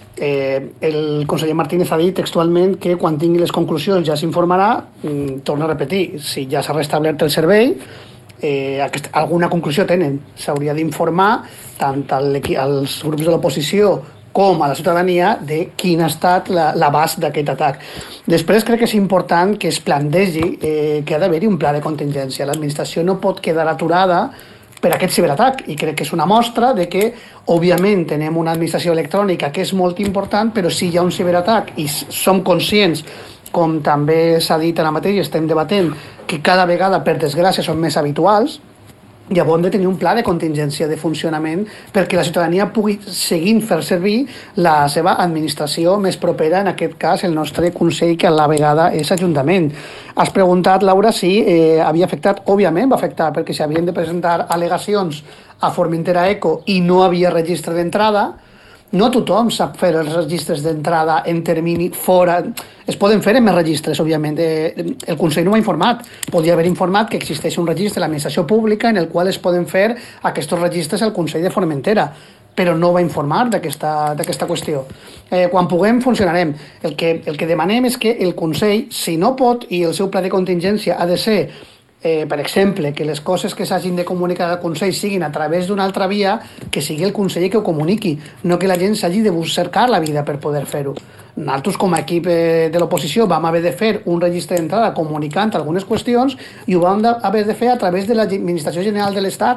El conseller Martínez ha dit textualment que quan tingui les conclusions ja s'informarà. Torno a repetir, si ja s'ha restablert el servei, alguna conclusió tenen. S'hauria d'informar tant als grups de l'oposició com a la ciutadania de quin ha estat l'abast d'aquest atac. Després crec que és important que es plantegi que ha d'haver-hi un pla de contingència. L'administració no pot quedar aturada per aquest ciberatac, i crec que és una mostra de que, òbviament, tenem una administració electrònica que és molt important, però si hi ha un ciberatac i som conscients, com també s'ha dit ara mateix, estem debatent que cada vegada, per desgràcia, són més habituals, llavors hem de tenir un pla de contingència de funcionament perquè la ciutadania pugui seguir fer servir la seva administració més propera, en aquest cas el nostre Consell, que a la vegada és Ajuntament. Has preguntat, Laura, si havia afectat. Òbviament va afectar, perquè s'havien de presentar al·legacions a Formentera Eco i no havia registre d'entrada. No tothom sap fer els registres d'entrada en termini fora. Es poden fer en més registres, òbviament. El Consell no m'ha informat. Podria haver informat que existeix un registre de l'administració pública en el qual es poden fer aquests registres al Consell de Formentera, però no va informar d'aquesta qüestió. Quan puguem, funcionarem. El que demanem és que el Consell, si no pot, i el seu pla de contingència ha de ser, per exemple, que les coses que s'hagin de comunicar al Consell siguin a través d'una altra via, que sigui el conseller que ho comuniqui, no que la gent s'hagi de cercar la vida per poder fer-ho. Nosaltres, com a equip de l'oposició, vam haver de fer un registre d'entrada comunicant algunes qüestions i ho vam haver de fer a través de l'Administració General de l'Estat,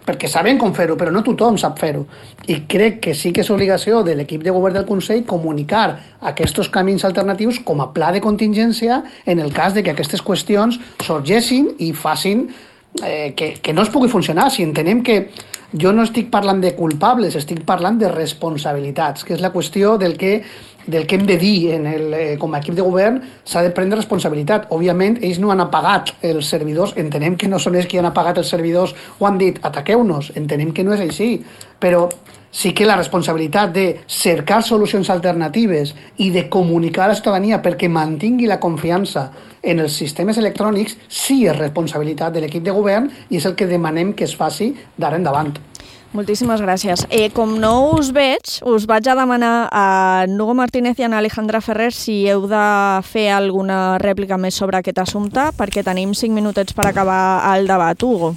perquè saben com fer-ho, però no tothom sap fer-ho. I crec que sí que és obligació de l'equip de govern del Consell comunicar aquests camins alternatius com a pla de contingència en el cas de que aquestes qüestions sorgessin i facin que no es pugui funcionar. Si entenem que jo no estic parlant de culpables, estic parlant de responsabilitats, que és la qüestió del que hem de dir com a equip de govern, s'ha de prendre responsabilitat. Òbviament, ells no han apagat els servidors, entenem que no són ells qui han apagat els servidors o han dit ataqueu-nos, entenem que no és així, però sí que la responsabilitat de cercar solucions alternatives i de comunicar a la ciutadania perquè mantingui la confiança en els sistemes electrònics sí és responsabilitat de l'equip de govern i és el que demanem que es faci d'ara endavant. Moltíssimes gràcies. Com no us veig, us vaig a demanar a Hugo Martínez i a Alejandra Ferrer si heu de fer alguna rèplica més sobre aquest assumpte, perquè tenim 5 minutets per acabar el debat. Hugo.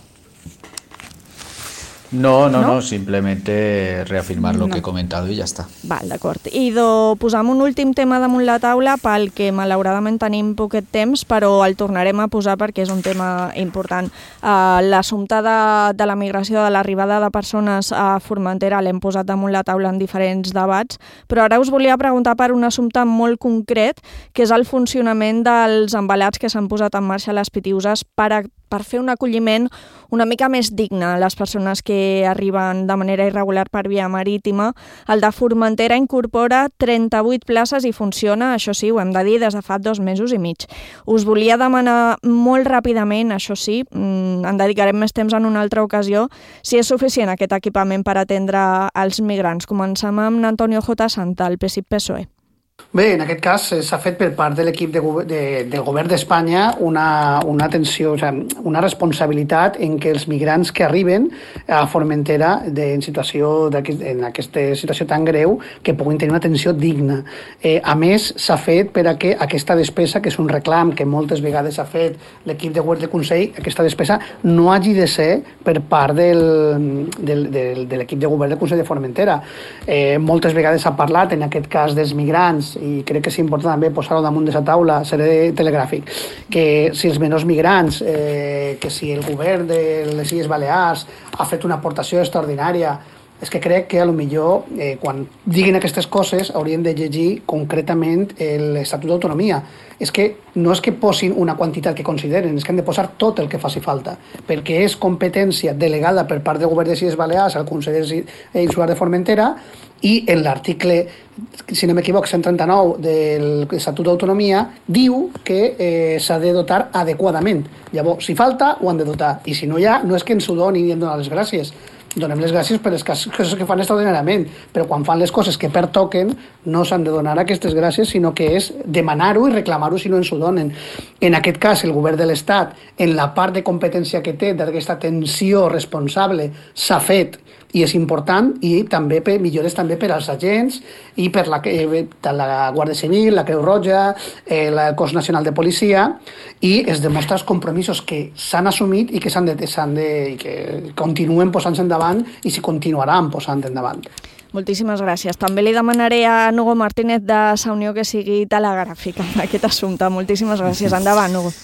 No, simplemente reafirmar lo que he comentado y ya está. Val, d'acord. I posam un últim tema damunt la taula pel que malauradament tenim poquet temps, però el tornarem a posar perquè és un tema important. L'assumpte de la migració, de l'arribada de persones a Formentera l'hem posat damunt la taula en diferents debats, però ara us volia preguntar per un assumpte molt concret, que és el funcionament dels embalats que s'han posat en marxa a les Pitiüses per fer un acolliment una mica més digne a les persones que arriben de manera irregular per via marítima. El de Formentera incorpora 38 places i funciona, això sí, ho hem de dir, des de fa 2 mesos i mig. Us volia demanar molt ràpidament, això sí, en dedicarem més temps en una altra ocasió, si és suficient aquest equipament per atendre els migrants. Comencem amb Antonio J. Santa, el PSIC-PSOE. Bé, en aquest cas s'ha fet per part de l'equip del govern d'Espanya una atenció, una responsabilitat en què els migrants que arriben a Formentera en aquesta situació tan greu que puguin tenir una atenció digna. A més, s'ha fet per a que aquesta despesa, que és un reclam que moltes vegades ha fet l'equip de govern del Consell, aquesta despesa no hagi de ser per part de l'equip de govern del Consell de Formentera. Moltes vegades s'ha parlat, en aquest cas, dels migrants, i crec que és important també posar-ho damunt de la taula, seré telegràfic, que si els menors migrants, que si el govern de les Illes Balears ha fet una aportació extraordinària, és que crec que potser quan diguin aquestes coses haurien de llegir concretament l'Estatut d'Autonomia. És que no és que posin una quantitat que consideren, és que han de posar tot el que faci falta, perquè és competència delegada per part del govern de les Illes Balears al Consell Insular de Formentera, i en l'article, si no m'equivoc, 139 de l'Estatut d'Autonomia diu que s'ha de dotar adequadament. Llavors, si falta, ho han de dotar, i si no hi ha, no és que ens ho donin i hem de donar les gràcies. Donem les gràcies per les coses que fan extraordinàriament, però quan fan les coses que pertoquen no s'han de donar aquestes gràcies, sinó que és demanar-ho i reclamar-ho si no ens ho donen. En aquest cas, el govern de l'Estat, en la part de competència que té d'aquesta atenció responsable, s'ha fet i és important, i també millores també per als agents i per la Guàrdia Civil, la Creu Roja, el Cos Nacional de Policia, i es demostra els compromisos que s'han assumit i que i que continuen posant-se endavant i s'hi continuaran posant endavant. Moltíssimes gràcies. També li demanaré a Hugo Martínez de Sa Unió que sigui telegràfic en aquest assumpte. Moltíssimes gràcies. Endavant, Hugo.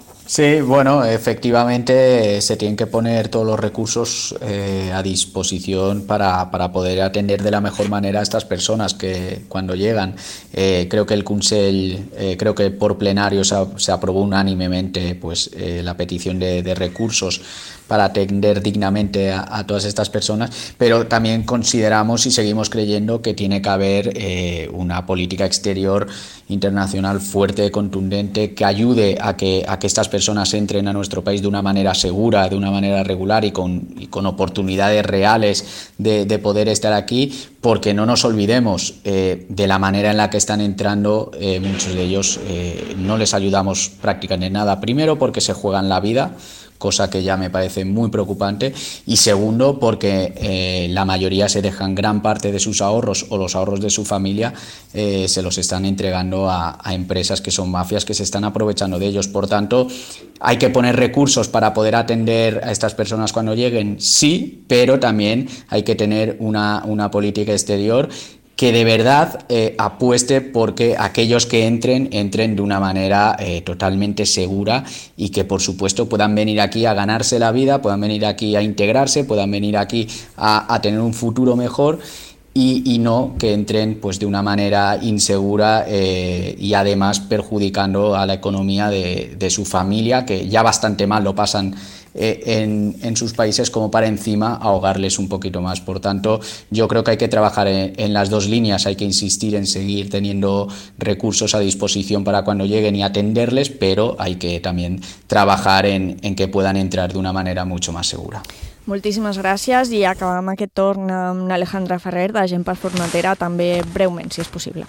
Sí, bueno, efectivamente se tienen que poner todos los recursos a disposición para poder atender de la mejor manera a estas personas que cuando llegan. Creo que el Consell, creo que por plenario se aprobó unánimemente pues la petición de recursos para atender dignamente a todas estas personas, pero también consideramos y seguimos creyendo que tiene que haber una política exterior internacional fuerte, contundente, que ayude a que estas personas entren a nuestro país de una manera segura, de una manera regular y con oportunidades reales de poder estar aquí, porque no nos olvidemos de la manera en la que están entrando, muchos de ellos no les ayudamos prácticamente nada. Primero porque se juegan la vida, cosa que ya me parece muy preocupante, y segundo porque la mayoría se dejan gran parte de sus ahorros o los ahorros de su familia, se los están entregando a empresas que son mafias que se están aprovechando de ellos. Por tanto, hay que poner recursos para poder atender a estas personas cuando lleguen, sí, pero también hay que tener una política exterior que de verdad apueste porque aquellos que entren de una manera totalmente segura y que por supuesto puedan venir aquí a ganarse la vida, puedan venir aquí a integrarse, puedan venir aquí a tener un futuro mejor y no que entren pues de una manera insegura y además perjudicando a la economía de su familia, que ya bastante mal lo pasan en sus países, como para encima ahogarles un poquito más. Por tanto, yo creo que hay que trabajar en las dos líneas, hay que insistir en seguir teniendo recursos a disposición para cuando lleguen y atenderles, pero hay que también trabajar en que puedan entrar de una manera mucho más segura. Moltíssimes gràcies i acabam aquest torn amb Alejandra Ferrer, de Gent per Formentera, també breument, si és possible.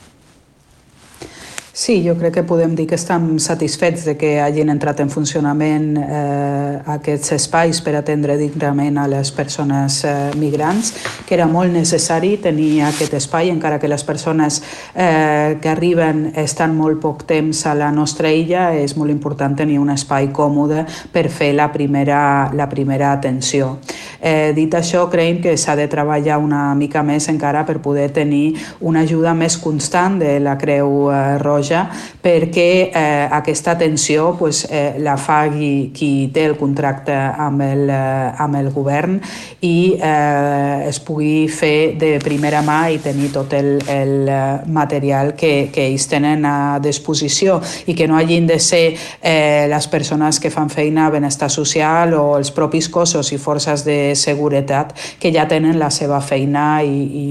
Sí, jo crec que podem dir que estem satisfets de que hagin entrat en funcionament aquests espais per atendre dignament a les persones migrants, que era molt necessari tenir aquest espai, encara que les persones que arriben estan molt poc temps a la nostra illa, és molt important tenir un espai còmode per fer la primera atenció. Dit això, creiem que s'ha de treballar una mica més encara per poder tenir una ajuda més constant de la Creu Roja, perquè aquesta atenció la fa qui té el contracte amb el govern i es pugui fer de primera mà i tenir tot el material que ells tenen a disposició i que no hagin de ser les persones que fan feina a benestar social o els propis cossos i forces de seguretat que ja tenen la seva feina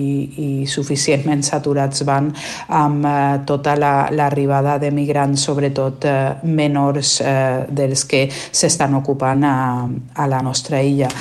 i suficientment saturats van amb tota l'arribada de migrants, sobretot menors dels que s'estan ocupant a la nostra illa.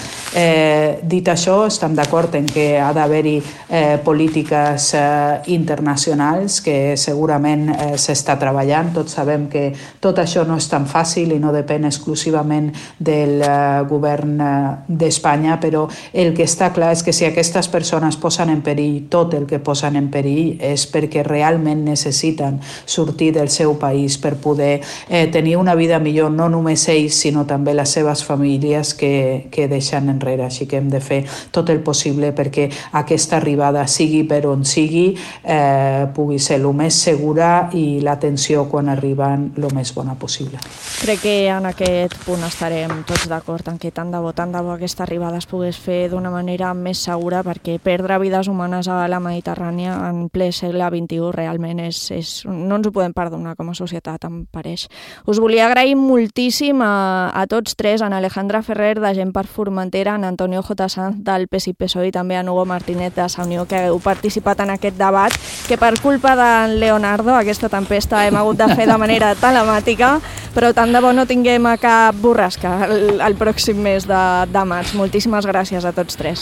Dit això, estem d'acord en que ha d'haver-hi polítiques internacionals que segurament s'està treballant. Tots sabem que tot això no és tan fàcil i no depèn exclusivament del govern d'Espanya, però el que està clar és que si aquestes persones posen en perill tot el que posen en perill és perquè realment necessiten sortir del seu país per poder tenir una vida millor, no només ells, sinó també les seves famílies que deixen enrere. Així que hem de fer tot el possible perquè aquesta arribada, sigui per on sigui, pugui ser el més segura i l'atenció quan arriben el més bona possible. Crec que en aquest punt estarem tots d'acord en que tant de bo aquesta arribada es pogués fer d'una manera més segura, perquè perdre vides humanes a la Mediterrània en ple segle XXI realment no ens ho podem perdonar com a societat, em pareix. Us volia agrair moltíssim a tots tres, a Alejandra Ferrer, de Gent per Formentera, a Antonio J. Sanz, del PSI-PSOE, i també a Hugo Martínez, de Sa Unió, que heu participat en aquest debat, que per culpa de Leonardo aquesta tempesta hem hagut de fer de manera telemàtica, però tant de bo no tinguem a cap borrasca el pròxim mes de març. Moltíssimes gràcies a tots tres.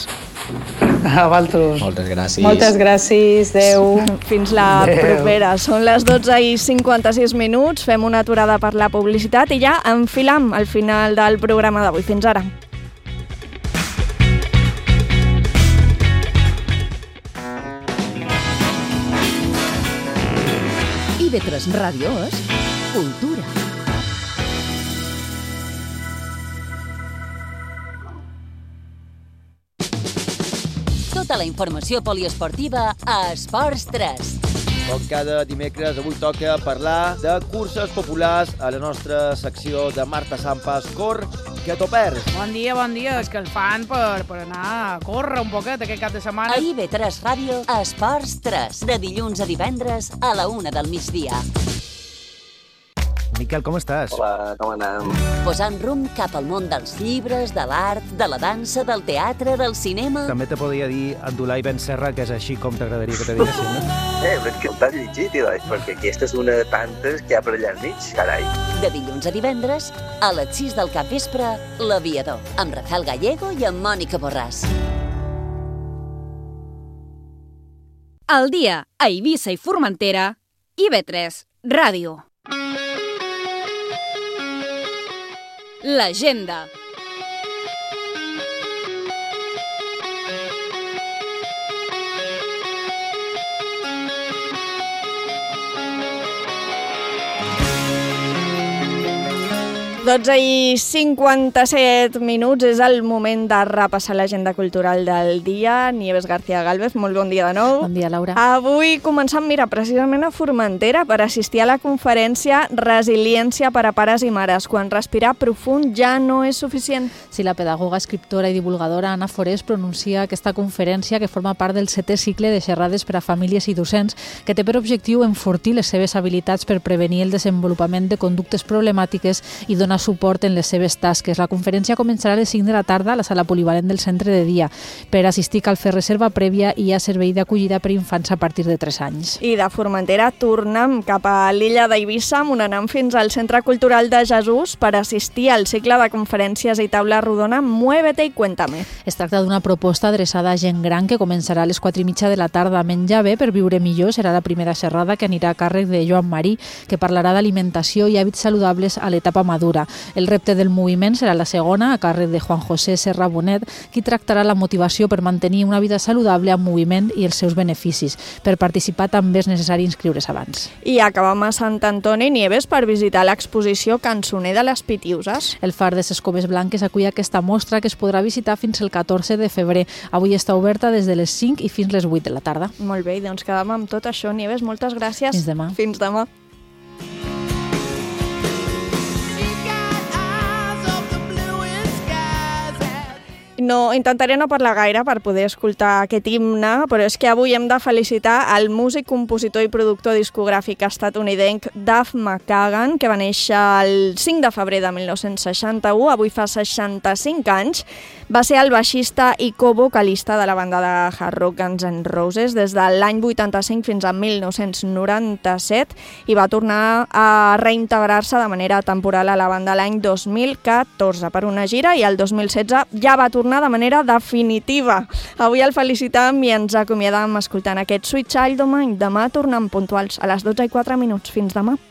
A vosaltres. Moltes gràcies. Moltes gràcies, adeu. Fins la propera. Són les 12:56 minuts, fem una aturada per la publicitat i ja enfilam al final del programa d'avui. Fins ara. IB3 Ràdio és cultura. Tota la informació poliesportiva a Esports 3. Com cada dimecres, avui toca parlar de curses populars a la nostra secció de Marta Sampas Cor, que t'ho perds. Bon dia, és que el fan per anar a córrer un poquet aquest cap de setmana. A IB3 Ràdio, Esports 3, de dilluns a divendres a la 1 del migdia. Miquel, com estàs? Hola, com anem? Posant rumb cap al món dels llibres, de l'art, de la dansa, del teatre, del cinema... També te podria dir Abdulai Ben Serra, que és així com t'agradaria que te diguessin, no? Però és que el t'has llegit, perquè aquesta és una de tantes que hi ha per allà al mig, carai. De dilluns a divendres, a les 6 del capvespre, L'Aviador, amb Rafael Gallego i amb Mònica Borràs. Al dia, a Eivissa i Formentera, IB3 Ràdio. L'agenda. 12:57 és el moment de repassar l'agenda cultural del dia. Nieves García Gálvez, molt bon dia de nou. Bon dia, Laura. Avui començam, precisament a Formentera per assistir a la conferència Resiliència per a pares i mares, quan respirar profund ja no és suficient. Sí, la pedagoga, escriptora i divulgadora Anna Forés pronuncia aquesta conferència que forma part del 7è cicle de xerrades per a famílies i docents, que té per objectiu enfortir les seves habilitats per prevenir el desenvolupament de conductes problemàtiques i donar suport en les seves tasques. La conferència començarà a les 5 de la tarda a la sala polivalent del centre de dia. Per assistir cal fer reserva prèvia i hi ha servei d'acollida per infants a partir de 3 anys. I de Formentera tornem cap a l'illa d'Eivissa, on anem fins al Centre Cultural de Jesús per assistir al cicle de conferències i taula rodona Muévete y Cuéntame. Es tracta d'una proposta adreçada a gent gran que començarà a les 4:30 de la tarda. Menjar bé per viure millor serà la primera xerrada que anirà a càrrec de Joan Marí, que parlarà d'alimentació i hàbits saludables a l'etapa madura. El repte del moviment serà la segona, a càrrec de Juan José Serra Bonet, qui tractarà la motivació per mantenir una vida saludable amb moviment i els seus beneficis. Per participar també és necessari inscriure's abans. I acabam a Sant Antoni, Nieves, per visitar l'exposició Cançoner de les Pitiuses. El Far de les Coves Blanques acull aquesta mostra que es podrà visitar fins el 14 de febrer. Avui està oberta des de les 5 i fins les 8 de la tarda. Molt bé, doncs quedam amb tot això, Nieves. Moltes gràcies. Fins demà. Fins demà. No, intentaré no parlar gaire per poder escoltar aquest himne, però és que avui hem de felicitar el músic, compositor i productor discogràfic estatunidenc Duff McKagan, que va néixer el 5 de febrer de 1961, avui fa 65 anys. Va ser el baixista i co-vocalista de la banda de hard rock Guns N' Roses des de l'any 85 fins a 1997 i va tornar a reintegrar-se de manera temporal a la banda l'any 2014 per una gira i el 2016 ja va tornar de manera definitiva. Avui el felicitam i ens acomiadam escoltant aquest Sweet Child O' Mine. Demà tornem puntuals a les 12:04. Fins demà.